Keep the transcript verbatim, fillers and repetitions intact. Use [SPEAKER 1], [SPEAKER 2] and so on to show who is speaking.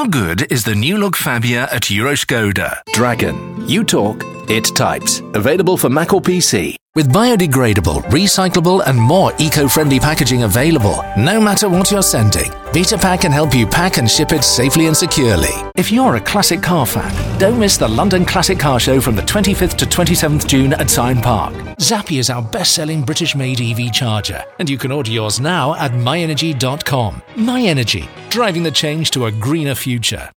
[SPEAKER 1] How good is the new look Fabia at Euroskoda?
[SPEAKER 2] Dragon. You talk, it types. Available for Mac or P C.
[SPEAKER 3] With biodegradable, recyclable and more eco-friendly packaging available, no matter what you're sending, VitaPack can help you pack and ship it safely and securely. If you're a classic car fan, don't miss the London Classic Car Show from the twenty-fifth to twenty-seventh June at Sine Park. Zappi is our best-selling British-made E V charger, and you can order yours now at my energy dot com. My Energy, driving the change to a greener future.